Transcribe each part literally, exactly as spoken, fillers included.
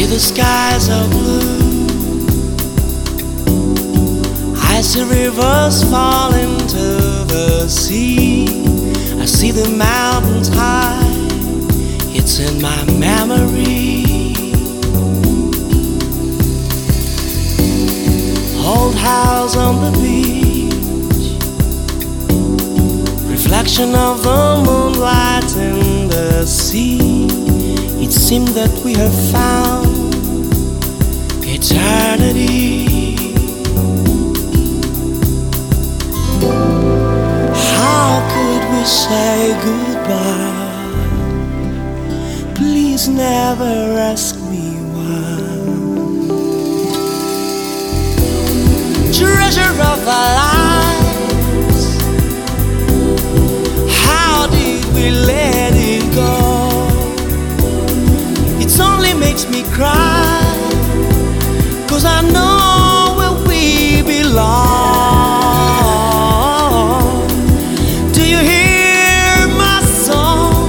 see the skies are blue, I see rivers fall into the sea, I see the mountains high, it's in my memory. Old house on the beach, reflection of the moonlight in the sea. It seemed that we have found eternity. How could we say goodbye? Please never ask me why. Treasure of our lives, how did we let it go? It only makes me cry, 'cause I know where we belong. Do you hear my song?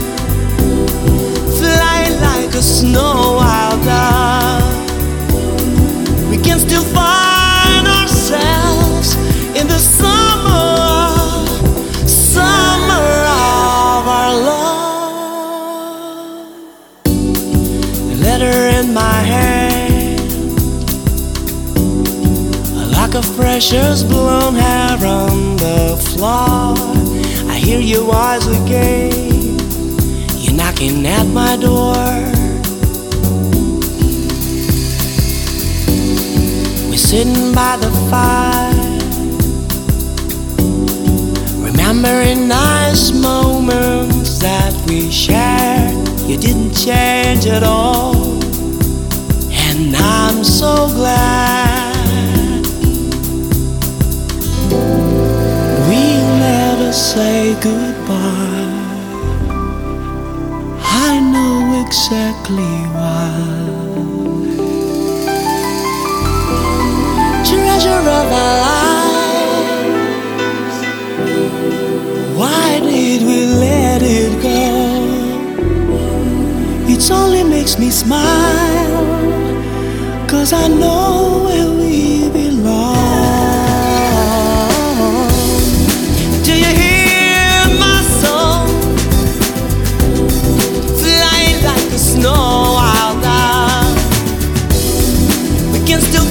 Fly like a snow wild dove. We can still find ourselves in the summer, summer of our love. A letter in my hand, a lock of precious blonde hair on the floor. I hear your voice again, you're knocking at my door. We're sitting by the fire, remembering nice moments that we shared. You didn't change at all, and I'm so glad. We'll never say goodbye, I know exactly why. Treasure of our lives, why did we let it go? It only makes me smile, 'cause I know where we belong. Do you hear my song? Flying like a snow wild dove. We can still